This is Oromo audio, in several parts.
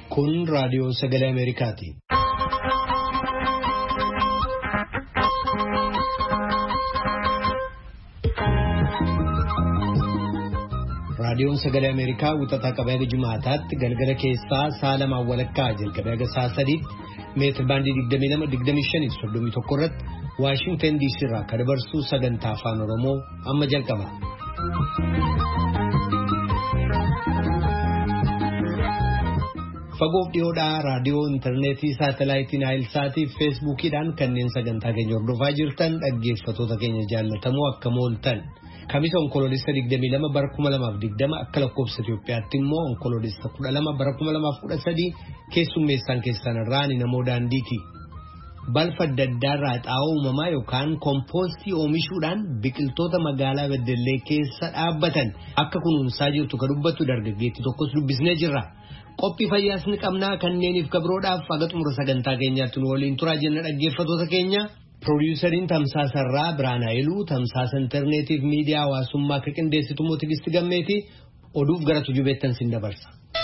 Kun raadiyoo sagalee Ameerikaati. Raadiyoon sagalee Ameerikaa wixataa qabee Jumaataatti galgala keessaa saalamaa walakkaa jalqabee haga sa'a 3 meetir baandii 22-25-31 irratti Waashingtan DC irraa kan dabarsu sagantaa afaan Oromoo amma jalqaba. Fagoof dhiyoodhaa raadiyoo intarneetii saatalaayitiin Naayilsaatii fi feesbuukiidhaan kanneen sagantaa keenya hordofaa jirtan dhaggeeffattoota keenya jaallatamoo akka mooltan. Kamisa onkoloolessa 22 bara 2020 akka lakkoofsa Itoophiyaatti immoo onkoloolessa 12 bara 2013 keessummeessaan keessan irraan namoo daandiiti. Balfa adda addaarraa xaa'oo uumamaa yookaan kompoostii oomishuudhaan biqiltoota magaalaa Beddellee keessa dhaabbatan akka kunuunsaa jirtu kan dubbattu dargaggeetti tokkos dubbisnee jirra. Qophii fayyaas ni qabnaa kanneeniif gabroodhaaf haga xumura sagantaa keenyaatti nu waliin turaa jenna dhaggeeffattoota keenya. Produuseriin Tamsaasarraa Biraan Haayiluu, Tamsaasa Intarneetiif Miidiyaa Hawaasummaa akka qindeessitu immoo Tigistii Gammeeti oduuf gara tujubeettan sin dabarsa.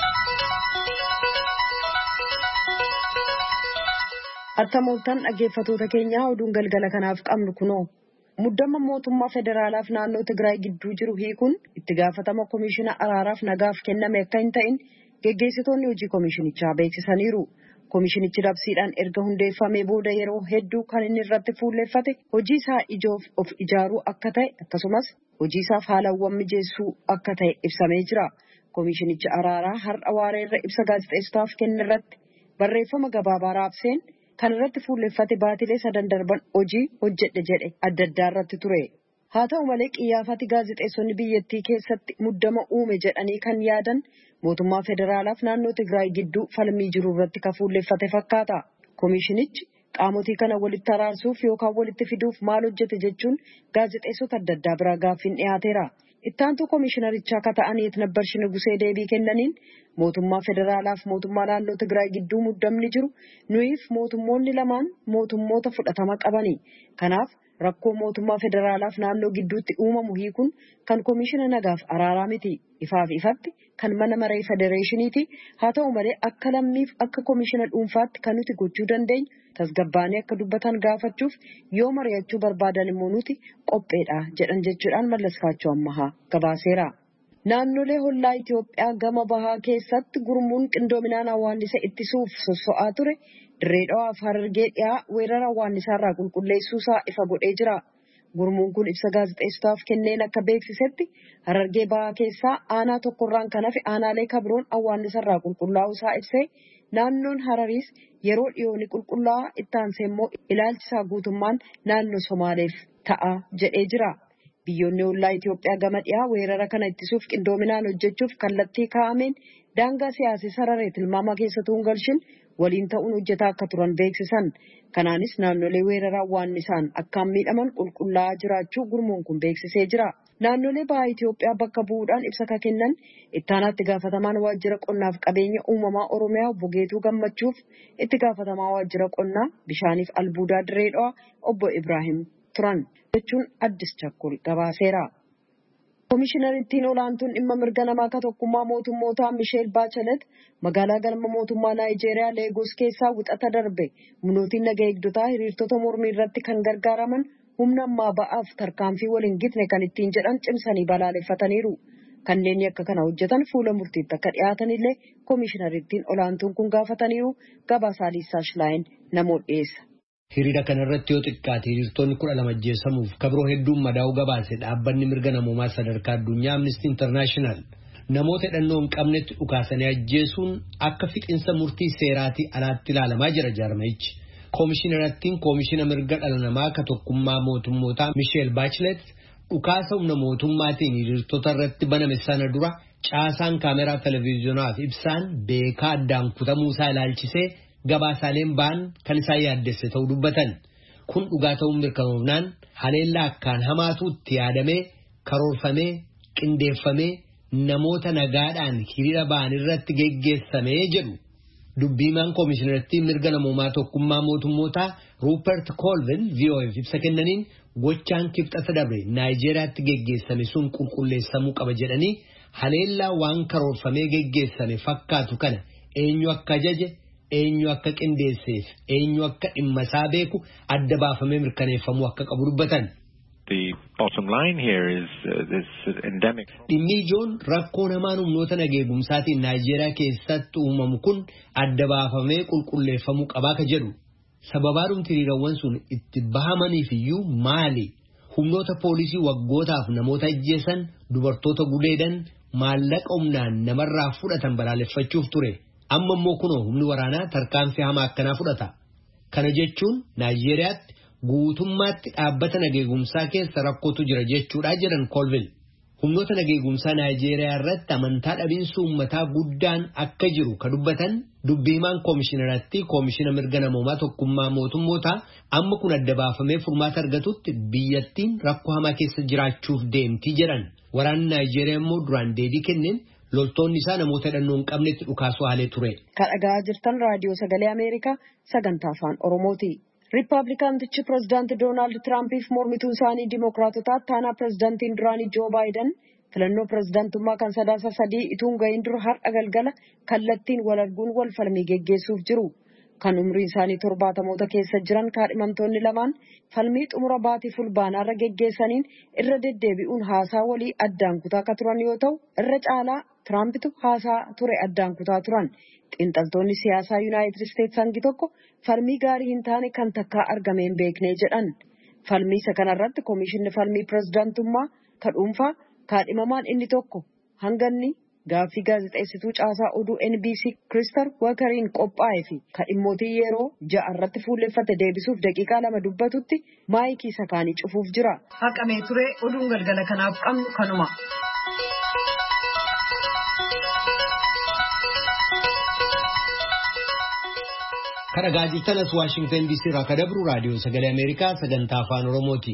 Attamooltan dhaggeeffattoota keenyaa oduun galgala kanaaf qabnu kunoo. Muddama mootummaa federaalaaf naannoo Tigraay gidduu jiru hiikuun itti gaafatama komishiina araaraaf nagaaf kenname akka hin ta'in geggeessitoonni hojii komishinichaa beeksisaniiru. Komishinichi labsiidhaan erga hundeeffamee booda yeroo hedduu kan inni irratti fuulleeffate hojii isaa ijoof of ijaaruu akka ta'e akkasumas hojii isaaf haalawwan mijeessuu akka ta'e ibsamee jira. Komishinichi araaraa har'a waareerra ibsa gaazexeessotaaf kenne irratti barreeffama gabaabaa raabseen kan irratti fuulleeffate baatilee 3 darban hojii hojjedhe jedhe adda addaa irratti ture. Haa ta'u malee qiyyaafati gaazexeessonni biyyattii keessatti muddama uume jedhanii kan yaadan mootummaa federaalaaf naannoo Tigraay gidduu falmii jiru irratti kan fuulleeffate fakkaata. Komishinichi qaamotii kana walitti araarsuuf yookaan walitti fiduuf maal hojjete jechuun gaazexeessota adda addaa biraa gaaffiin dhiyaateera. Ittaantuu komishinarichaa akka ta'aniit Nabbarshi Nugusee deebii kennaniin mootummaa federaalaaf mootummaa naannoo Tigraay gidduu muddamni jiru nuyiif mootummoonni lamaan mootummoota fudhatama qabani. Kanaaf rakkoo mootummaa federaalaaf naannoo gidduutti uumamu hiikuun kan komishina nagaaf araaraa miti. Ifaaf ifatti kan mana maree federeeshiniiti. Haa ta'u malee akka lammiif akka komishina dhuunfaatti kan nuti gochuu dandeenyu tasgabbaanii akka dubbatan gaafachuuf yoo mari'achuu barbaadan immoo nuti qopheedha jedhan jechuudhaan Mallaskaachoo Ammahaa gabaaseera. Naannolee hollaa Itoophiyaa gama bahaa keessatti gurmuun qindoominaan hawaannisa ittisuuf sosso'aa ture Dirree Dhawaa fi Harargee dhiyaa weerara hawaannisaarraa qulqulleessuusaa ifa godhee jira. Gurmuun kun ibsa gaazexeessotaaf kenneen akka beeksisetti Harargee bahaa keessaa aanaa tokkorraan kan hafe aanaalee kabroon hawaannisarraa qulqullaa'uusaa ibsee naannoon Harariis yeroo dhiyooni qulqullaa'aa itti aansee immoo ilaalchisaa guutummaan naannoo Somaaleef ta'a jedhee jira. Biyyoonni hollaa Itoophiyaa gama dhiyaa weerara kana ittisuuf qindoominaan hojjechuuf kallattii kaa'ameen daangaa siyaasii sararee tilmaama keessatti galchuun waliin ta'uun hojjetaa akka turan beeksisan. Kanaanis naannolee weerara hawaannisaan akkaan miidhaman qulqullaa'aa jiraachuu gurmuun kun beeksisee jira. Naannolee bahaa Itoophiyaa bakka bu'uudhaan ibsa kennan ittaanaatti gaafatamaan waajjira qonnaaf qabeenya uumamaa Oromiyaa obbo Geetuu Gammachuuf itti gaafatamaa waajjira qonnaa bishaaniif albuudaa Dirree Dhawaa obbo Ibraahim turan jechuun Addis Chakkol gabaaseera. Komishinariittiin olaantuun dhimma mirga namaa akka tokkummaa mootummootaa Misheel Baachelet magaalaa galma mootummaa Naayijeeriyaa Leegos keessaa wixata darbe humnootiin naga eegdotaa hiriirtota mormii irratti kan gargaaraman humna ammaa ba'aaf tarkaanfii waliin gitne kan ittiin jedhan cimsanii balaaleffataniiru. Kanneen akka kana hojjetan fuula murtiitti akka dhiyaatanillee komishinariittiin olaantuun kun gaafataniiru. Gabaasaa Liisaa Shilaayin namoo dhiyeessa. Hiriira kanarratti yoo xiqqaate hiriirtonni 12 ajjeesamuuf kabroo hedduun madaa'uu gabaase dhaabbanni mirga namoomaa sadarkaa addunyaa Amnesty International namoota hidhannoo hin qabnetti dhukaasanii ajjeesuun akka fixinsa murtii seeraatii alaatti ilaalamaa jira jaarmayichi. Komishinariittiin komishina mirga dhala namaa akka tokkummaa mootummootaa Misheel Baachelet dhukaasa humna mootummaatiin hiriirtota irratti baname sana dura caasaan kaameraa televiziyoonaa fi ibsaan beekaa addaan kutamuu isaa ilaalchisee gabaasaaleen ba'an kan isaan yaaddesse ta'uu dubbatan. Kun dhugaa ta'uun mirkanoofnaan haleellaa akkaan hamaatu itti yaadamee karoorfamee qindeeffamee namoota nagaadhaan hiriira ba'an irratti geggeessamee jedhu. Dubbiimaan komishinariittii mirga namoomaa tokkummaa mootummootaa Rupert Colvin VOA'f ibsa kennaniin gochaan kibxata dabre Naayijeeriyaatti geggeessame sun qulqulleessamuu qaba jedhanii haleellaa waan karoorfamee geggeessame fakkaatu kana eenyu akka ajaje eenyu akka qindeesseef eenyu akka dhimma isaa beeku adda baafamee mirkaneeffamuu akka qabu dubbatan. The bottom line here is this endemic. Dhimmi ijoon rakkoo namaan humnoota nageegumsaatiin Naayijeeriyaa keessatti uumamu kun adda baafamee qulqulleeffamuu qabaa ka jedhu. Sababaadhumti hiriirawwan sun itti bahamaniif iyyuu maali? Humnoota poolisii waggootaaf namoota ajjeesan, dubartoota gudeedan, maallaqa humnaan namarraa fudhatan balaaleffachuuf ture. Amma immoo kunoo humni waraanaa tarkaanfii hamaa akkanaa fudhata. Kana jechuun Naayijeeriyaatti guutummaatti dhaabbata nageegumsaa keessa rakkootu jira jechuudha jedhan Colville. Humnoota nageegumsaa Naayijeeriyaa irratti amantaa dhabiinsa uummataa guddaan akka jiru ka dubbatan dubbiimaan koomishiinaratti koomishina mirga namoomaa tokkummaa mootummootaa amma kun adda baafamee furmaata argatutti biyyattiin rakkoo hamaa keessa jiraachuuf deemti jedhan. Waraanni Naayijeeriyaa immoo duraan deebii kenneen loltoonni isaa namoota hidhannoo hin qabnetti dhukaasuu haalee ture. Kan dhagaa jirtan raadiyoo sagalee Ameerikaa sagantaa afaan Oromooti. Riippaabilikaantichi pireezidaanti Doonaald Tiraampiif mormituu isaanii Dimookiraatotaa taanaa pireezidaantiin duraanii Joo Baayiden filannoo pireezidaantummaa kan sadaasa sadii ituun ga'iin dura har'a galgala kallattiin wal arguun wal falmii geggeessuuf jiru. Kan umriin isaanii 70 keessa jiran kaadhimamtoonni lamaan falmii xumura baatii fulbaanaarra geggeessaniin irra deddeebi'uun haasaa walii addaan kutaa akka turan yoo ta'u irra caalaa Tiraampitu haasaa ture addaan kutaa turan. Xiinxaltoonni siyaasaa Yuunaayitid Isteetsi hangi tokko falmii gaarii hin taane kan takkaa argamee hin beekne jedhan. Falmii isa kanarratti koomishinni falmii pireezidaantummaa ka dhuunfaa kaadhimamaan inni tokko hanganni gaaffii gaazexeessituu caasaa oduu NBC Christopher Walkeriin qophaa'ee fi kadhimmootii yeroo 6 irratti fuulleffate deebisuuf daqiiqaa 2 dubbatutti maayikii isa kaanii cufuuf jira. Haqamee ture oduun galgala kanaaf qabnu kanuma. Kana gaazexanas Washington DC irraa ka dabru raadiyoo sagalee Ameerikaa sagantaa afaan Oromooti.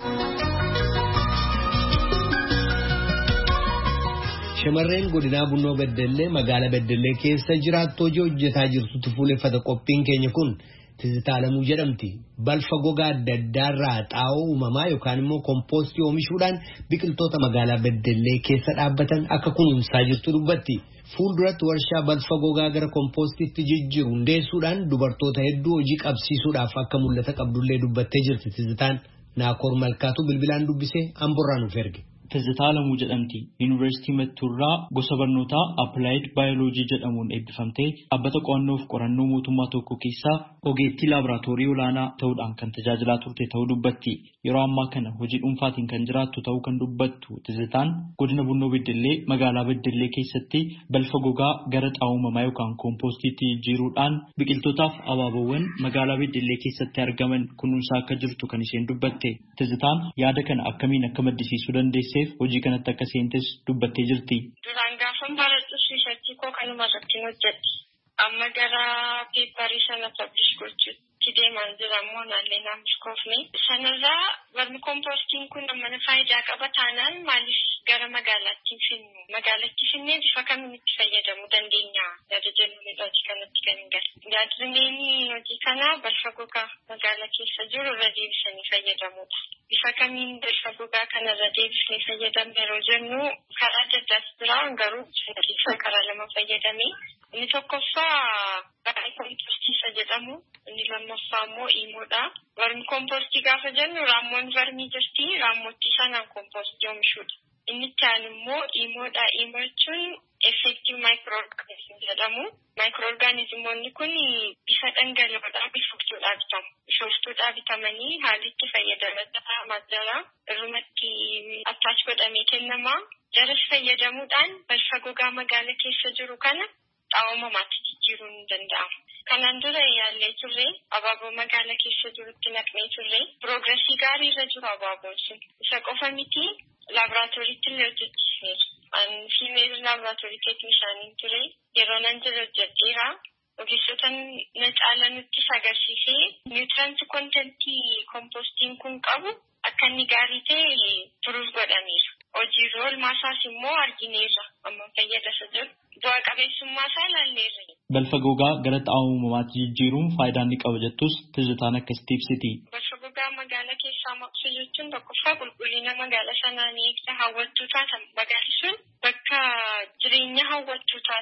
Shamarreen godinaa Bunnoo Beddellee magaalaa Beddellee keessa jiraattu hojii hojjetaa jirtutti fuulleffata qophiin keenya kun Tizitaa Alamuu jedhamti. Balfa gogaa adda addaarraa xaa'oo uumamaa yookaan immoo kompoostii oomishuudhaan biqiltoota magaalaa Beddellee keessa dhaabbatan akka kunuunsaa jirtu dubbatti. Fuulduratti warshaa balfa gogaa gara kompoostiitti jijjiiru hundeessuudhaan dubartoota hedduu hojii qabsiisuudhaaf akka mul'ata qabdullee dubbattee jirti. Tizitaan Naakoor Malkaatu bilbilaan dubbisee Amborraa nuuf erge. Tizitaa Alamuu jedhamti. Yuunivarsiitii Mattuurraa gosa barnootaa Applied Biology jedhamuun eebbifamtee dhaabbata qo'annoo fi qorannoo mootummaa tokko keessaa ogeettii laaboraatoorii olaanaa ta'uudhaan kan tajaajilaa turte ta'uu dubbatti. Yeroo ammaa kana hojii dhuunfaatiin kan jiraattu ta'uu kan dubbattu Tizitaan godina Bunnoo Beddellee magaalaa Beddellee keessatti balfa gogaa gara xaa'oo uumamaa yookaan kompoostiitti jijjiiruudhaan biqiltootaaf abaaboowwan magaalaa Beddellee keessatti argaman kunuunsaa akka jirtu kan isheen dubbatte. Tizitaan yaada kana akkamiin akka maddisiisuu dandeesseef hojii kanatti akka seentes dubbattee jirti. Duraan gaafan barattu siisatti koo kanuma irratti hojjetti. Amma gara peeparii sana publish gochuutti deemaan jira immoo naallee naamnis koofne. Sanarraa barmi kompoostiin kun mana faayidaa qaba taanaan maaliif gara magaalaatti finnu? Magaalaatti finnee bifa kamiin itti fayyadamuu dandeenya? Yaada jennuun hojii kanatti kan hin galle. Yaadrimeen hojii kanaa balfa gogaa magaalaa keessa jiru irra deebisanii fayyadamuudha. Bifa kamiin balfa gogaa kanarra deebisnee fayyadamne yeroo jennu karaa adda addaas jira garuu karaa lama fayyadamee inni tokkoffaa baay'ee kompoostii jedhamu inni lammaffaa immoo iimoodha. Warmi kompoostii gaafa jennu raammoon varmii jirti raammoottii sanaan kompoostii oomishuudha. Inni kaan immoo iimoodha. Iimoo jechuun effective microorganism jedhamu. Microorganismoonni kun bifa dhangala'oodhaan bifoftuudhaa bitamu. Bifoftuudhaa bitamanii haalli itti fayyadamaa madda irrumatti attach godhamee kennama. Jaras fayyadamuudhaan balfa gogaa magaalaa keessa jiru kana xaa'oo uumamaatti jijjiiruun ni danda'ama. Kanaan dura yaallee turre abaaboo magaalaa keessa jirutti naqnee turre piroogresii gaarii irra jiru abaaboon sun. Isa qofa miti laaboraatooriitti illee hojjechiisneeru. Fiimeeri laaboraatoorii teeknishaaniin ture yeroo nan jira hojjedheera. Ogeessota na caala nutti agarsiisee niwutiraanti kontentii kompoostiin kun qabu akka inni gaarii ta'e turuuf godhameera. Hojii oolmaasaas immoo argineerra amma fayyadasa jiru. Bu'aa qabeessummaa isaa ilaalleerra. Balfa gogaa gara xaa'oo uumamaatti jijjiiruun faayidaa ni qaba jettus Tizitaan akkasitti ibsiti. Balfa gogaa magaalaa keessaa maqsu jechuun tokkoffaa qulqullina magaalaa sanaa ni eegsa hawwattuu taata. Magaalli sun bakka jireenya hawwattuu taati.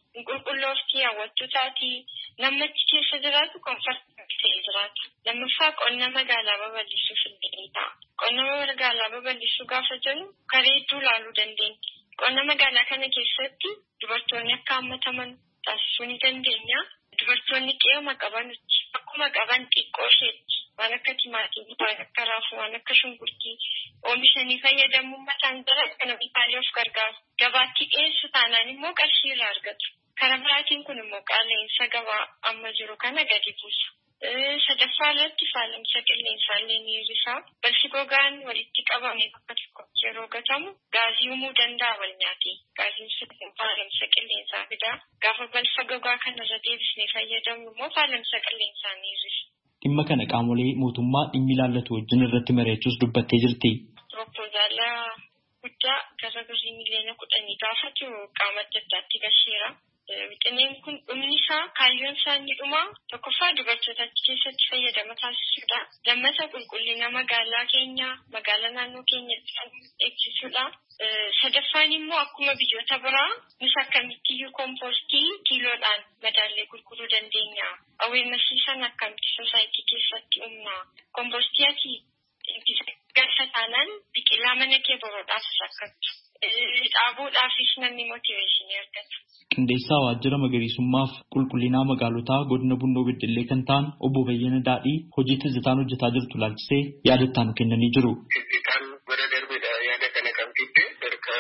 qulqullooftii hawwattuu taati namatti keessa jiraatu komfortii ta'ee jiraata. Lammaffaa qonna magaalaa babal'isuuf illee ta'a. Qonna magaalaa babal'isuu gaafa jennu kareedduu ilaaluu dandeenya. Qonna magaalaa kana keessatti dubartoonni akka hammataman taasisuu ni dandeenya. Dubartoonni qe'uma qabanutti akkuma qaban xiqqoo isheetti waan akka timaatimii, waan akka raafuu, waan akka shunkurtii oomishanii fayyadamuun mataan jala kana bitaalee of gargaaru. Gabaatti dhiyeessu taanaan immoo qarshii irraa argatu. Karaa biraatiin kun immoo qaala'insa gabaa amma jiru kana gadi buusu. Sadaffaa irratti faalamsa qilleensaa illee ni hir'isa. Balfi gogaan walitti qabame bakka tokkotti yeroo gatamu gaazii uumuu danda'a wal nyaatee. Gaaziin sun faalamsa qilleensaa fida. Gaafa balfa gogaa kanarra deebisnee fayyadamnu immoo faalamsa qilleensaa ni hir'isa. Dhimma kana qaamolee mootummaa dhimmi ilaallatu wajjin irratti mari'achuus dubbattee jirti. Proposala guddaa gara birrii miliyoona 10 gaafatu qaama adda addaatti gasheera. Wixineen kun dhumni isaa kaayyoon isaa inni dhumaa tokkoffaa dubartoota keessatti fayyadama taasisuudha. Lammata qulqullina magaalaa keenya, magaalaa naannoo keenya eegsisuudha. Sadaffaan immoo akkuma biyyoota biraa nus akkamittiyyuu kompoostii kiiloodhaan madaallee gurguruu dandeenya. Aweemasiisan akkamitti sosaayitii keessatti humna. Kompoostii ati gaafa taanaan biqilaa mana kee boroodhaaf rakkatu. Dhaabuudhaafis namni mootiveeshinii argata. Qindeessaa waajjira magariisummaaf qulqullinaa magaalotaa godina Bunnoo Beddellee kan ta'an obbo Bayyana Daadhii hojii Tizitaan hojjetaa jirtu ilaalchisee yaada itti aanu kennanii jiru. Tizitaan bara darbeedha yaada kana kan fidde erga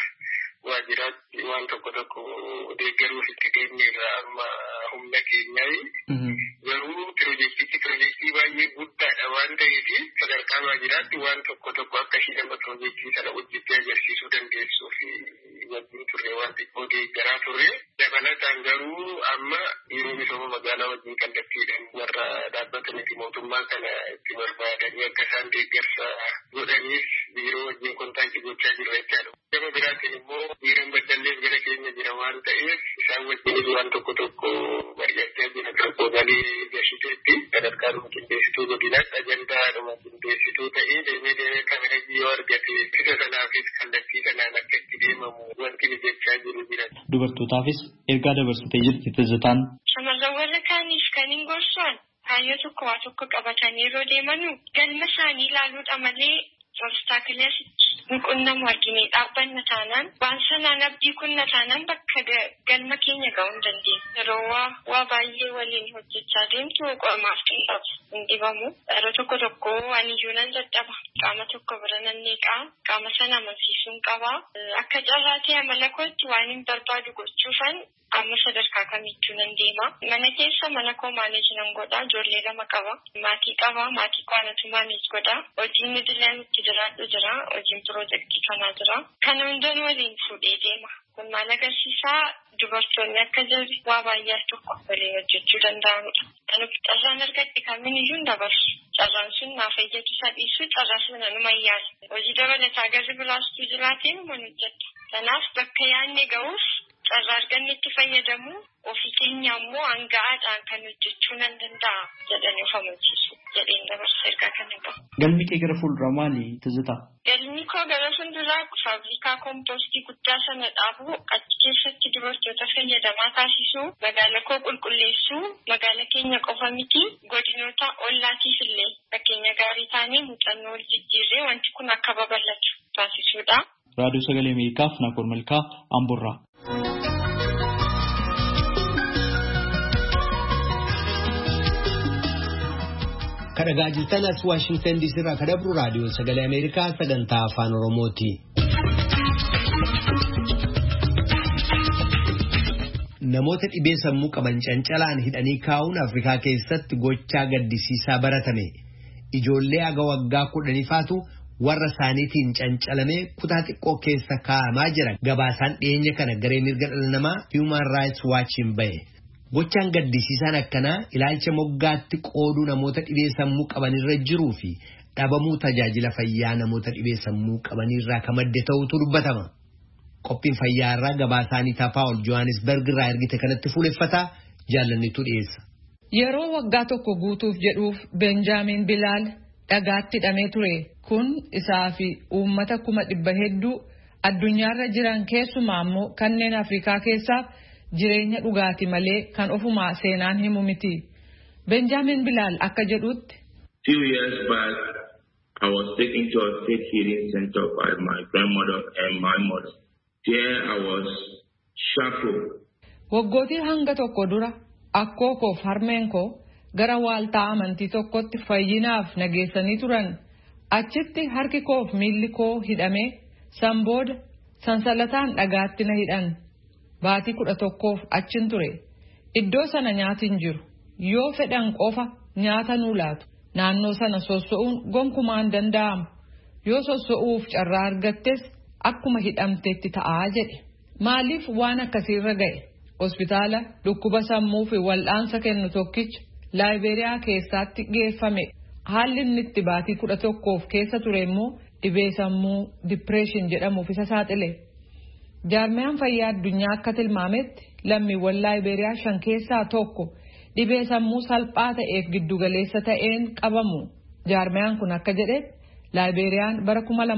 waajjiraatti waan tokko deeggaruuf itti deemne irraa amma humna keenyaa garuu piroojeektii baay'ee guddaadha waan ta'eef sadarkaa waajjiraatti waan tokko akka ishee nama piroojeektii sana hojjettee agarsiisuu dandeessuuf wajjin turre waan xiqqoo deeggaraa turre. Dabalataan garuu amma yeroo misooma magaalaa wajjin kallattiidhaan warra dhaabbata miti mootummaa kana itti barbaadanii akka isaan deeggarsa godhaniif biiroo wajjin kontaaktii gochaa jirra jechaadha. Gama biraatiin immoo biiroon Baddalleef gara keenya jira waan ta'eef isaan wajjinis waan tokko mari'achaa jira. Proposaalii gashiteetti sadarkaadhuma qindeessituu godinaatti ajandaadhuma qindeessituu ta'ee deemee kamerajii yoo argate isa sanaafis kallattii sanaan akka itti deemamu wanti ni jechaa jiru jira. Dubartootaafis ergaa dabarsitee jirti Tizitaan. Shamarran warra kaaniif kan hin gorsan kaayyoo tokko waa tokko qabatanii yeroo deemanu galma isaanii ilaaluudha malee obstaakilii asitti quunnamu arginee dhaabbanna taanaan waan sanaan abdii kunna taanaan bakka galma keenya ga'uu hin dandeenye. Yeroo waa baay'ee waliin hojjechaa deemtu qormaaf hin dhibamu. Yeroo tokko aniyyuu nan dadhaba. Qaama tokko bira nan neeqaa. Qaama sana amansiisuun qabaa. Akka carraa ta'e amala kootti waan hin barbaadu gochuufan amma sadarkaa kamittuu nan deema. Mana keessa mana koo maaneej nan godha. Ijoollee 2 qaba. Maatii qaba. Maatii koo anatu maaneej godha. Hojiin idileen itti jiraadhu jira. Hojiin piroojeektii kanaa jira. Kana hundan waliin fuudhee deema. Kun maal agarsiisaa dubartoonni akka jirri waa baay'ee tokko waliin hojjechuu danda'anidha. Kanaaf carraan argadhe kamiiniyyuu hin dabarsu. Carraan sun naaf fayyadu isa dhiisu carraa sun anuma yaala. Hojii dabalataa garri biraastuu jiraatee numan hojjeta. Kanaaf bakka yaadne ga'uuf carraa arganne itti fayyadamu ofii keenya immoo hanga'aadhaan kan hojjechuu nan danda'a jedhanii of amansiisu jedheen dabarsa ergaa kana qabu. Galmi kee gara fuulduraa maali Tizitaa? Galmi koo gara fuulduraa faabrikaa kompoostii guddaa sana dhaabuu achi keessatti dubartoota fayyadamaa taasisuu magaalaa koo qulqulleessuu magaalaa keenya qofa miti godinoota ollaatiif illee fakkeenya gaarii taanee muuxannoo wal jijjiirree wanti kun akka babal'atu taasisuudha. Raadiyoo Sagalee Ameerikaaf Naakoor Malkaa Amboorraa. Kadhagaa jirtan as Waashingtan DC irraa kadabru raadiyoo Sagalee Ameerikaa sagantaa afaan Oromooti. Namoota dhibee sammuu qaban cancalaan hidhanii kaa'uun Afrikaa keessatti gochaa gaddisiisaa baratame. Ijoollee aga waggaa 10 faatu warra isaaniitiin cancalamee kutaa xiqqoo keessa kaa'amaa jira. Gabaasaan dhiyeenya kana garee mirga dhala namaa Human Rights Watch hin bahe. Gochaan gaddisiisaan akkanaa ilaalcha moggaatti qooduu namoota dhibee sammuu qabanirra jiruu fi dhabamuu tajaajila fayyaa namoota dhibee sammuu qabanirraa kan madde ta'utu dubbatama. Qophiin fayyaa irraa gabaasaanii Paul Johannesburg irraa ergite kanatti fuuleffataa jaallannitu dhiyeessa. Yeroo waggaa tokko guutuuf jedhuuf Benjaamin Bilaal dhagaatti hidhamee ture. Kun isaa fi uummata 100,000 hedduu addunyaarra jiran keessumaa immoo kanneen Afrikaa keessaaf jireenya dhugaati malee kan ofumaa seenaan himu miti. Benjaamin Bilaal akka jedhutti. Few years back, I was taken to a state healing center by my grandmother and my mother. There I was shackled. Waggootii hanga tokko dura akkoo koof harmeen koo gara waaltaa amantii tokkotti fayyinaaf nageessanii turan. Achitti harki koof miilli koo hidhamee san booda sansalataan dhagaatti na hidhan. Baatii 11 achin ture. Iddoo sana nyaati hin jiru. Yoo fedhan qofa nyaata nuu laatu. Naannoo sana sosso'uun gonkumaan danda'amu. Yoo sosso'uuf carraa argattes akkuma hidhamteetti ta'aa jedhe. Maaliif waan akkasiirra ga'e? Hospitaala dhukkuba sammuu fi wal'aansa kennu tokkicha Laayiberiyaa keessatti geeffame. Haalli inni itti baatii 11 keessa ture immoo dhibee sammuu dipireeshin jedhamuuf isa saaxile. Jaarmiyaan fayyaa addunyaa akka tilmaametti lammiiwwan Laayiberiyaa 5 keessaa tokko dhibee sammuu salphaa ta'eef giddugaleessa ta'een qabamu. Jaarmiyaan kun akka jedhetti Laayiberiyaan bara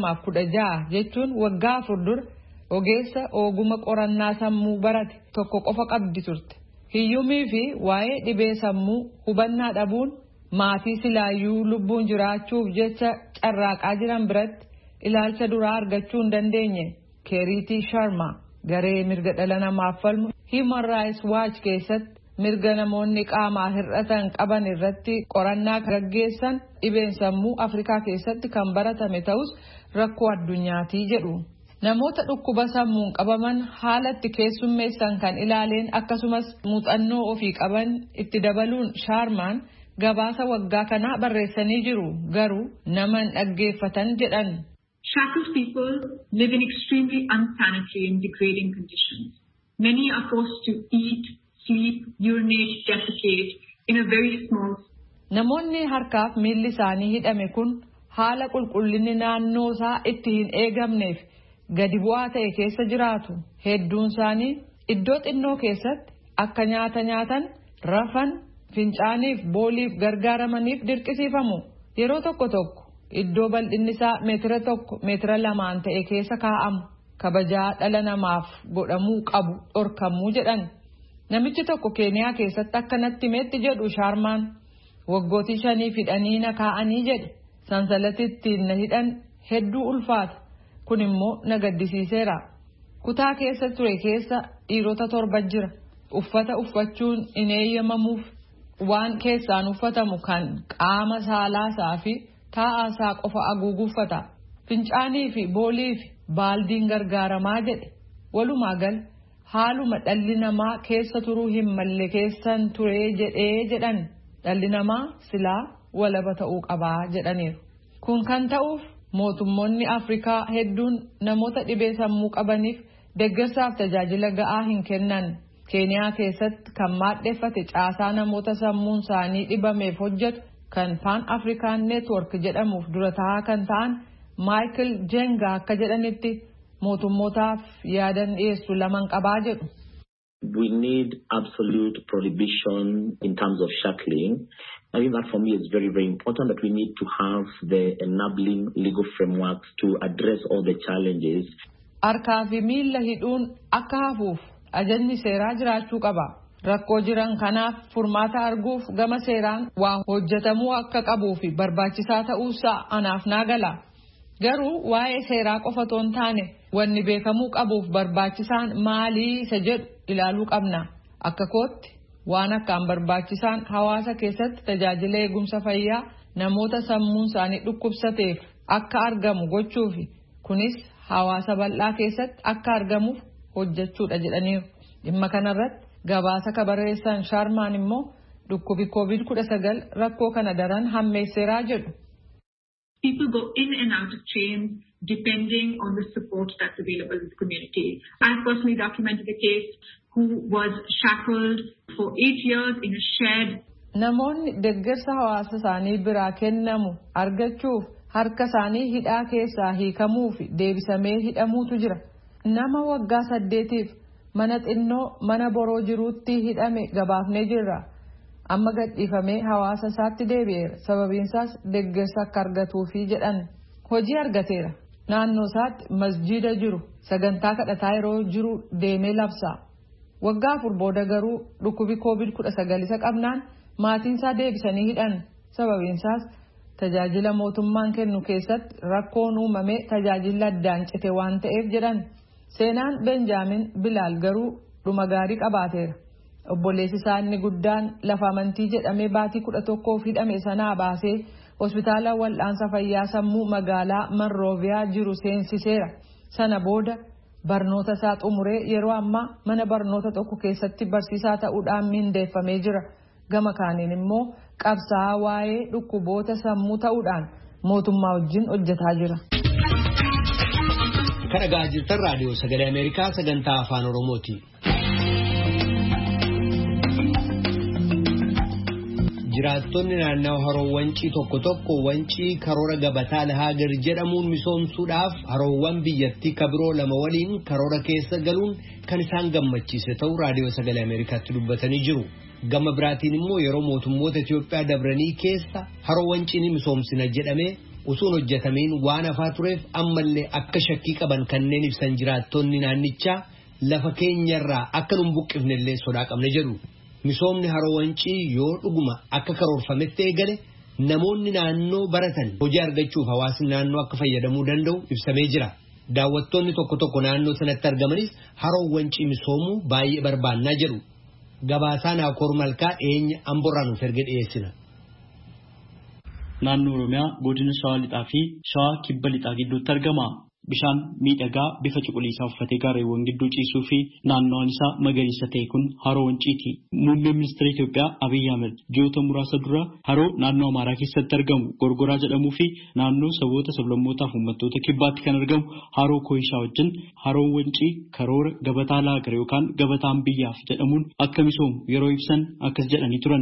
2016 jechuun waggaa 4 dura ogeessa oguma qorannaa sammuu barate tokko qofa qabdi turte. Hiyyumii fi waa'ee dhibee sammuu hubannaa dhabuun maatii silaayyuu lubbuun jiraachuuf jecha carraaqaa jiran biratti ilaalcha duraa argachuu hin dandeenye. Keeriitii Sharma garee mirga dhala namaaf falmu Human Rights Watch keessatti mirga namoonni qaamaa hir'atan qaban irratti qorannaa gaggeessan dhibeen sammuu Afrikaa keessatti kan baratame ta'us rakkoo addunyaati jedhu. Namoota dhukkuba sammuun qabaman haalatti keessummeessan kan ilaaleen akkasumas muuxannoo ofii qaban itti dabaluun Sharmaan gabaasa waggaa kanaa barreessanii jiru garuu naman dhaggeeffatan jedhan. Shackled people live in extremely unsanitary and degrading conditions. Many are forced to eat, sleep, urinate, defecate in a very small. Namoonni harkaaf miilli isaanii hidhame kun haala qulqullinni naannoo isaa itti hin eegamneef gadi bu'aa ta'e keessa jiraatu. Hedduun isaanii iddoo xinnoo keessatti akka nyaata nyaatan, rafan, fincaaniif booliif gargaaramaniif dirqisiifamu. Yeroo tokko iddoo bal'inni isaa meetira 1 meetira 2 ta'e keessa kaa'amu. Kabajaa dhala namaaf godhamuu qabu dhorkamuu jedhan. Namichi tokko Keeniyaa keessatti akkanatti meetti jedhu Sharmaan waggootii 5 hidhanii na kaa'anii jedhe. Sansalatti na hidhan hedduu ulfaata. Kun immoo na gaddisiiseera. Kutaa keessa ture keessa dhiirota 7 jira. Uffata uffachuun hin eeyyamamuuf waan keessaan uffatamu kan qaama saalaasaa fi taa'aasaa qofa haguuguffata. Fincaanii fi boolii fi baaldiin gargaaramaa jedhe. Walumaa gal haaluma dhalli namaa keessa turuu hin malle keessan turee jedhee jedhan. Dhalli namaa silaa walaba ta'uu qabaa jedhaniiru. Kun kan ta'uuf mootummoonni Afrikaa hedduun namoota dhibee sammuu qabaniif deeggarsaaf tajaajila ga'aa hin kennan. Keeniyaa keessatti kan maadheeffate caasaa namoota sammuun isaanii dhibameef hojjetu kan Pan African Network jedhamuuf dura taa'aa kan ta'an Michael Jenga akka jedhanitti mootummootaaf yaadan dhiyeessu laman qabaa jedhu. We need absolute prohibition in terms of shackling. I think that for me is very, very important that we need to have the enabling legal frameworks to address all the challenges. Harkaa fi miilla hidhuun akka hafuuf ajajni seeraa jiraachuu qaba. Rakkoo jiran kanaaf furmaata arguuf gama seeraan waa hojjetamuu akka qabuu fi barbaachisaa ta'uusaa anaaf naa gala. Garuu waa'ee seeraa qofa otoo hin taane wanni beekamuu qabuuf barbaachisaan maalii isa jedhu ilaaluu qabna. Akka kootti waan akkaan barbaachisaan hawaasa keessatti tajaajila eegumsa fayyaa namoota sammuun isaanii dhukkubsateef akka argamu gochuufi kunis hawaasa bal'aa keessatti akka argamuuf hojjechuudha jedhaniiru. Dhimma kanarratti gabaasa kabareessan Sharmaan immoo dhukkubi COVID-19 rakkoo kana daran hammeesseeraa jedhu. People go in and out of chains depending on the support that's available in the community. I personally documented a case who was shackled for 8 years in a shed. Namoonni deeggarsa hawaasa isaanii biraa kennamu argachuuf harka isaanii hidhaa keessaa hiikamuu fi deebisamee hidhamuutu jira. Nama waggaa 8f mana xinnoo mana boroo jiruutti hidhame gabaafnee jirra. Amma gadhiifamee hawaasa isaatti deebi'eera. Sababiinsaas deeggarsa akka argatuufi jedhan. Hojii argateera. Naannoo isaatti masjiida jiru sagantaa kadhataa yeroo jiru deemee labsa. Waggaa afur booda garuu dhukkubi COVID-19 isa qabnaan maatiinsaa deebisanii hidhan. Sababiinsaas tajaajila mootummaan kennu keessatti rakkoon uumamee tajaajila addaan cite waan ta'eef jedhan. Seenaan Benjaamin Bilaal garuu dhuma gaarii qabaateera. Obboleessi isaa inni guddaan lafa amantii jedhamee baatii 11 hidhame sanaa baasee hospitaala wal'aansa fayyaa sammuu magaalaa Monrooviyaa jiru seensiseera. Sana booda barnoota isaa xumuree yeroo ammaa mana barnoota tokko keessatti barsiisaa ta'uudhaan mindeeffamee jira. Gama kaaniin immoo qabsaa'aa waa'ee dhukkuboota sammuu ta'uudhaan mootummaa wajjin hojjetaa jira. Kan dhaggeeffachaa jirtan raadiyoo sagalee Ameerikaa sagantaa afaan Oromooti. Jiraattonni naannoo haroo wancii tokko wancii karoora gabataa lahagar jedhamuun misoomsuudhaaf haroowwan biyyattii kabiroo lama waliin karoora keessa galuun kan isaan gammachiise ta'uu raadiyoo sagalee Ameerikaatti dubbatanii jiru. Gama biraatiin immoo yeroo mootummoota Itoophiyaa dabranii keessa haroo wanciin misoomsina jedhamee usuun hojjetamiin waan hafaa tureef ammallee akka shakkii qaban kanneen ibsan jiraattonni naannichaa lafa keenyarraa akka nun buqqifnellee sodaa qabne jedhu. Misoomni haroo wancii yoo dhuguma akka karoorfametti eegale namoonni naannoo baratan hojii argachuuf hawaasni naannoo akka fayyadamuu danda'u ibsamee jira. Daawwattoonni tokko naannoo sanatti argamanis haroo wancii misoomuu baay'ee barbaannaa jedhu. Gabaasaan Akoor Malkaa dhiyeenya Amborraa nuuf erge dhiyeessina. Naannoo Oromiyaa godina Shawaa Lixaa fi Shawaa Kibba Lixaa gidduutti argama. Bishaan miidhagaa bifa cuquliisaa uffatee gaarreewwan gidduu ciisuu fi naannoon isaa magariisa ta'e kun haroo wanciiti. Muummeen ministeera Itoophiyaa Abiyyi Ahmed ji'oota muraasa dura haroo naannoo Amaaraa keessatti argamu Gorgoraa jedhamuu fi naannoo saboota sablammootaa fi uummattoota kibbaatti kan argamu haroo Kooyishaa wajjin haroon wancii karoora gabataa laagar yookaan gabataan biyyaaf jedhamuun akka misoomu yeroo ibsan akkas jedhanii turan.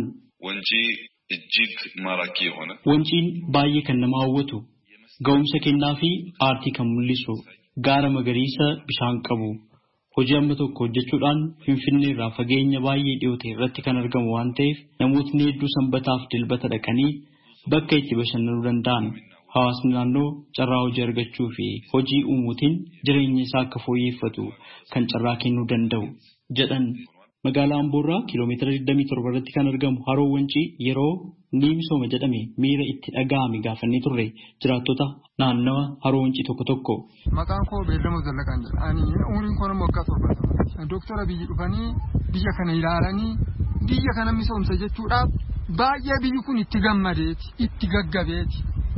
Wanciin baay'ee kan nama hawwatu. Ga'umsa kennaa fi aartii kan mul'isu gaara magariisa bishaan qabu hojii amma tokko hojjechuudhaan Finfinnee irraa fageenya baay'ee dhiyoo ta'e irratti kan argamu waan ta'eef namootni hedduu sanbataaf dilbata dhaqanii bakka itti bashannanuu danda'an hawaasni naannoo carraa hojii argachuu fi hojii uumuutiin jireenya isaa akka fooyyeffatu kan carraa kennuu danda'u jedhan. Magaalaa Amboorraa kiiloomeetira 27 irratti kan argamu haroo wancii yeroo ni misooma jedhame miira itti dhaga'ame gaafannee turre jiraattota naannawa haroo wancii tokko. Maqaan koo Beellamoo Zallaqaan jedha. Ani umriin koo nama waggaa 70. Doktara biyyi dhufanii biyya kana ilaalanii biyya kana misoomsa jechuudhaaf baay'ee biyyi kun itti gammadeeti, itti gaggabeeti.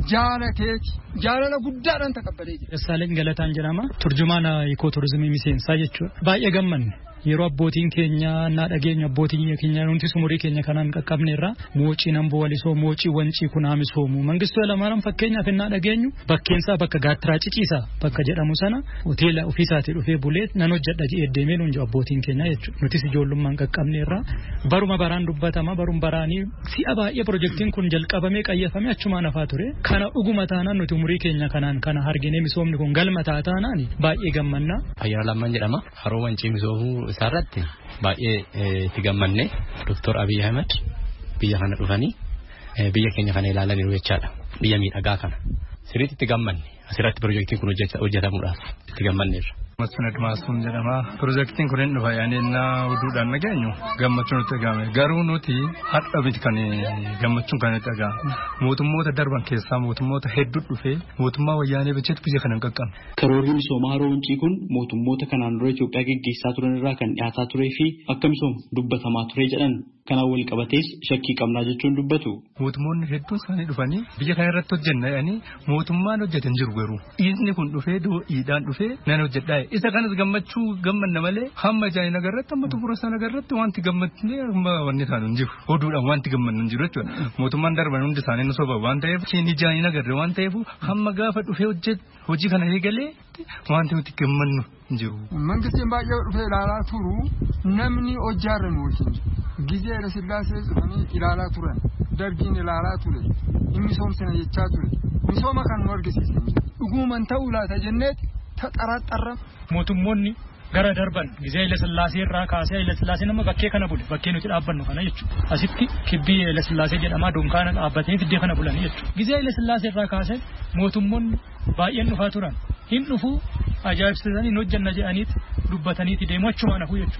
Jaalala guddaadhaan taqabbalee jira. Dassaaleen Galataan jedhama. Turjumaana Ikooturizimii miseensaa jechuudha. Baay'ee gammanne. Yeroo abbootiin keenya naa dhageenya abbootiin keenya nuti sumurii keenya kanaan qaqqabne irraa moocii namboo walisoo moocii wancii kun misoomu mangistuu Lamaaran fakkeenyaaf innaa dhageenyu bakkeensaa bakka gaattiraa ciciisaa bakka jedhamu sana hoteela ofiisaatii dhufee bulee nan hojjedha jedhee deemee nuun abbootiin keenya jechuudha. Nutis ijoollummaan qaqqabne irraa baruma baraan dubbatama barum baraanii si'a baay'ee pirojektiin kun jalqabamee qayyafamee achumaan hafaa ture. Kana dhuguma taanaan nuti umurii keenya kanaan kana arginee misoomni kun galma taataanaan baay'ee gammanna. Ayyaana Lammaan jedhama haroo wancii misoomuu isaarratti baay'ee itti gammanne Dr. Abiyyi Ahmed biyya kana dhufanii biyya keenya kana ilaalaniiru jechaadha. Biyya miidhagaa kana sirriitti itti gammanne asirratti pirojektiin kun hojjetamuudhaaf itti gammanneerra. Masfin Admaasuun jedhama. Pirojektiin kun hin dhufa yaadannaa huduudhaan nageenyu gammachuun nutti dhagahame. Garuu nuti hadha miti kan gammachuun kan nutti dhagahame. Mootummoota darban keessaa mootummoota hedduu dhufee mootummaa wayyaanee bilcheetu biyya kana hin qaqqabne. Karoorri misoomaa haroo wancii kun mootummoota kanaan dura Itoophiyaa gaggeessaa turan irraa kan dhiyaataa turee fi akka misoomu dubbatamaa ture jedhan. Kanaan wal qabatees shakkii qabnaa jechuun dubbatu. Mootummoonni hedduun isaanii dhufanii biyya kana irratti hojjenna jedhanii mootummaan hojjetan jiru garuu dhiisni kun dhufee do'iidhaan dhufee nan hojjedhaa isa kanas gammanna malee hamma ijaanii nagarratti hamma xumura isaa nagarratti wanti gammadnee hamma wanni isaanii hin jiru oduudhaan wanti gammannu hin jiru jechuudha. Mootummaan darban hundi isaanii nu soba waan ta'eef isheen ijaanii nagarre waan ta'eef hamma gaafa dhufee hojii kana eegalee wanti nuti gammannu hin jiru. Mangistiin baay'ee dhufee ilaalaa turu namni hojjaarra nu wajjin Gizee Sillaasee dhufanii ilaalaa turan dargiin ilaalaa ture misoomsina jechaa ture misooma kan nu argisiisan dhuguman ta'uu laata jenneet taxaraxarra mootummoonni gara darban Gizee Sillaasee irraa kaasee Sillaasee nama bakkee kana bule bakkee nuti dhaabbannu kana jechuudha. Asitti kibbii Sillaasee jedhamaa dunkaana dhaabbatanii fiddee kana bulanii jechuudha. Gizee Sillaasee irraa kaasee mootummoonni baay'een dhufaa turan hin dhufuu ajaa'ibsiisanii hin hojjanna jedhaniiti dubbataniiti deemu achumaan hafuu jechuudha.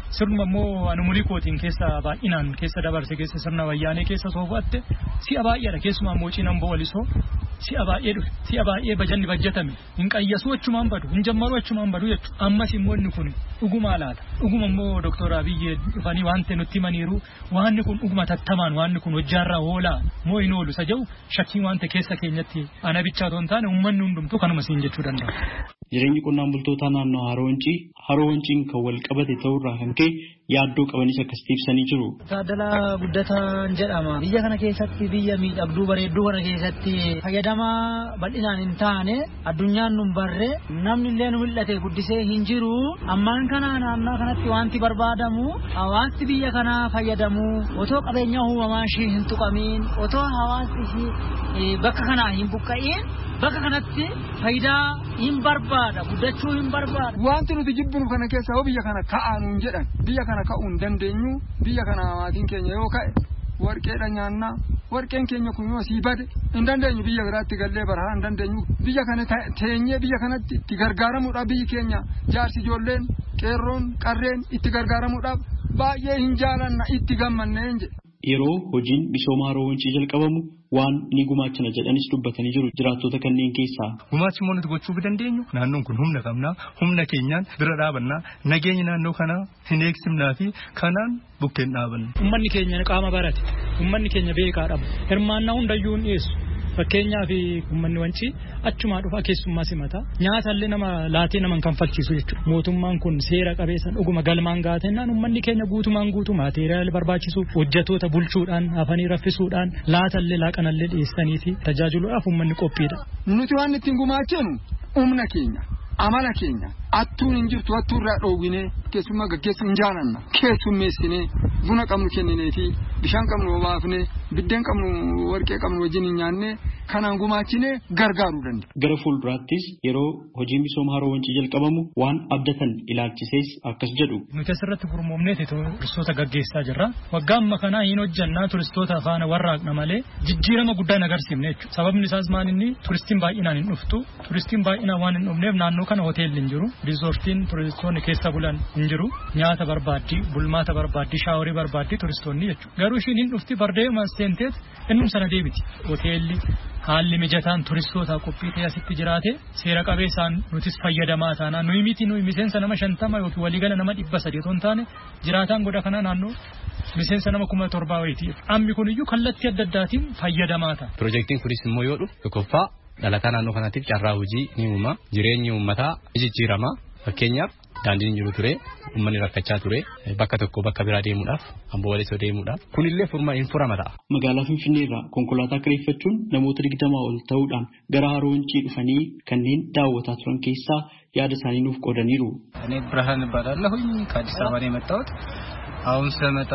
sirnuma immoo umurii kootiin keessa baay'inaan keessa dabarse keessa sirna wayyaanee keessa soofatte si'a baay'eedha keessumaa moociin amboo walisoo si'a baay'ee dhufe si'a baay'ee bajanni bajjatame hin qayyasuu achumaan badu hin jammaruu achumaan badu jechuudha ammas immoo inni kun dhugumaa laata dhuguma immoo Dr. Abiy dhufanii waan ta'e nutti himaniiru waanni kun dhuguma tattamaan waanni kun hojjaarraa oolaa moo hin oolu isa jedhu shakkiin waan ta'e keessa keenyatti ana bichaa otoo hin taane uummanni hundumtuu kanuma siin jechuu danda'a. Jireenyi qonnaan bultootaa naannoo Haroo Wanciin kan wal qabate ta'urraa kan ka'e yaaddoo qabanis akkasitti ibsanii jiru. Taaddalaa Guddataan jedhama. Biyya kana keessatti biyya miidhagduu bareedduu kana keessatti fayyadamaa bal'inaan hin taane addunyaan nun barre namni illee nu mul'ate guddisee hin jiru. Ammaan kana naannoo kanatti wanti barbaadamu hawaasni biyya kanaa fayyadamu otoo qabeenya uumamaa ishee hin tuqamiin otoo hawaasni ishee bakka kanaa hin buqqa'iin bakka kanatti faayidaa hin barbaada guddachuu hin barbaada. Wanti nuti jibbinu kana keessa biyya kana ka'aanuun jedhan biyya kana ka'uu hin dandeenyu biyya kana maatiin keenya yoo ka'e warqeedha nyaannaa warqeen keenya kun yoo sii bade hin dandeenyu biyya biraatti gallee barahaa hin dandeenyu biyya kana teenyee biyya kanatti itti gargaaramuudhaaf biyyi keenya jaarsi ijoolleen qeerroon qarreen itti gargaaramuudhaaf baay'ee hin jaalanna itti gammanneen jedhe. Yeroo hojiin misooma Haroo Wancii jalqabamu waan ni gumaachana jedhanis dubbatanii jiru jiraattota kanneen keessaa. Gumaachi immoo nuti gochuu dandeenyu naannoon kun humna qabnaa humna keenyaan bira dhaabannaa nageenya naannoo kanaa hin eegsimnaa fi kanaan bukkeen dhaabanna. Uummanni keenya qaama barate uummanni keenya beekaa dhabu hirmaannaa hundayyuu hin dhiyeessu. Fakkeenyaaf uummanni Wancii achumaa dhufa keessummaa simata nyaata illee nama laatee nama kan falchiisu jechuudha. Mootummaan kun seera qabeessan dhuguma galmaan gaatennaan uummanni keenya guutumaan maateriyaal barbaachisu hojjetoota bulchuudhaan hafanii raffisuudhaan laata illee laaqana illee dhiyeessanii fi tajaajiluudhaaf uummanni qophiidha. Nuti waan ittiin gumaachinu humna keenya amala keenya attuun hin jirtu attuurraa dhoowwinee keessummaa gaggeessu hin jaalanna keessummeessinee buna qabnu kenninee fi bishaan qabnu obaafnee biddeen qabnu warqee qabnu wajjin hin nyaannee kanaan gumaachinee gargaaruu danda'a. Gara fuulduraattis yeroo hojiin misooma Haroo Wancii jalqabamu waan abdatan ilaalchisees akkas jedhu. Nuti asirratti gurmoomneeti turistoota gaggeessaa jirra. Waggaa amma kanaa hin hojjannaa turistoota faana warraaqna malee jijjiirama guddaa hin agarsiifne jechuudha. Sababni isaas maal inni turistiin baay'inaan hin dhuftu. Turistiin baay'inaan waan hin dhufneef naannoo kana hoteelli hin jiru. Riizoortiin turistoonni keessa bulan hin jiru. Nyaata barbaaddi, bulmaata barbaaddi, shaaworii barbaaddi turistoonni jechuudha. Garuu ishiin hin dhufti bardeema seenteet innum sana deebiti. Hoteelli haalli mijataan turistoota qophii ta'e asitti jiraate seera qabeessaan nutis fayyadamaa taana nuyi miti nuyi miseensa nama 50 yookiin waliigala nama 300 otoo hin taane jiraataan godha kana naannoo miseensa nama 1700 wayiiti. Ammi kun iyyuu kallattii adda addaatiin fayyadamaa ta'a. Piroojeektiin kunis immoo yoo dhufu tokkoffaa dhalataa naannoo kanaatiif carraa hojii ni uuma jireenyi uummataa ni jijjiirama fakkeenyaaf daandiin jiru ture uummanni rakkachaa ture bakka tokko bakka biraa deemuudhaaf amboo walisoo deemuudhaaf kunillee furama ta'a. Magaalaa Finfinnee irraa konkolaataa kireeffachuun namoota 20 ol ta'uudhaan gara Haroo Wancii dhufanii kanneen daawwataa turan keessaa yaada isaanii nuuf qoodaniiru. እኔ ብርሃን እባላለሁኝ ከአዲስ አበባ ነው የመጣሁት አሁን ስመጣ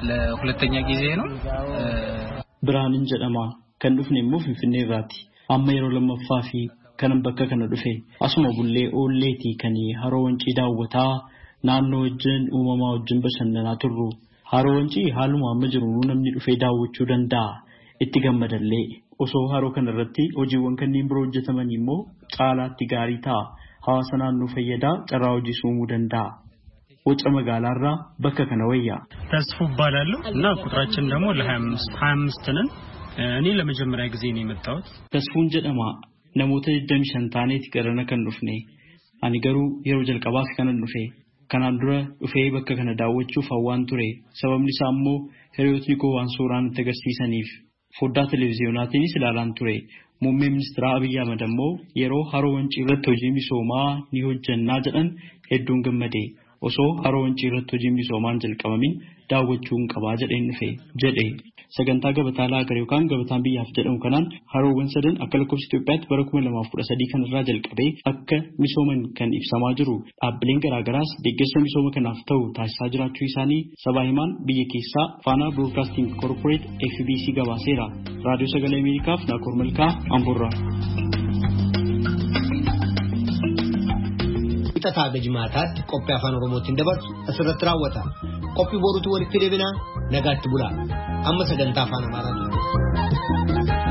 ለሁለተኛ ጊዜ ነው። ብርሃንን jedhama kan dhufne immoo Finfinnee irraati amma yeroo lammaffaa fi kanan bakka kana dhufe asuma bullee oolleetii kan Haroo Wancii daawwataa naannoo wajjin uumamaa wajjin bashannanaa turru. Haroo Wancii haaluma amma jiru namni dhufee daawwachuu danda'a itti gammadallee osoo haroo kana irratti hojiiwwan kanneen biroo hojjetaman immoo caalaatti gaarii ta'a. Hawaasa naannoo fayyadaa carraa hojii uumuu danda'a. ወጭ መጋላራ በከከነ ወያ ተስፉ ባላሉ እና ቁጥራችን ደግሞ ለ25 ነን እኔ ለመጀመሪያ ጊዜ ነው የመጣሁት ተስፉን ጀደማ ነሞተ ደምሸን ታኔት ገረነ ከንዱፍኔ አኒ ገሩ የሮ ጀልቀባስ ከነዱፌ ከናንዱረ ኡፌ በከከነ ዳወቹ ፈዋን ቱሬ ሰበምኒ ሳሞ ሄሪዮትኒኮ ዋንሱራን ተገርሲሰኒፍ ፎዳ ቴሌቪዥናቲኒ ስላላን ቱሬ ሙሜ ሚኒስትር አብይ አህመድ ደግሞ የሮ ሀሮ ወንጪ ረቶ ጂሚሶማ ኒሆጀና ጀደን ሄዱን ገመዴ osoo Haroo Wancii irratti hojii misoomaan jalqabamin daawwachuun qabaa jedheen dhufe jedhe sagantaa gabataa laagar yookaan gabataan biyyaaf jedhamu kanaan haroowwan sadan akka lakkoofsa Itoophiyaatti bara 2013 kanarraa jalqabee akka misooman kan ibsamaa jiru dhaabbileen garaagaraas deeggarsa misooma kanaaf ta'u taasisaa jiraachuu isaanii sabaa himaan biyya keessaa Faana Broadcasting Corporate FBC gabaaseera. Raadiyoo Sagalee Ameerikaaf Naakoor Malkaa Amboorraa. Tataa gajmaataatti qophii afaan Oromootiin dabarsu asirratti raawwata. Qophii boruutu walitti deebina nagaatti bulaa. Amma sagantaa afaan Amaaraatu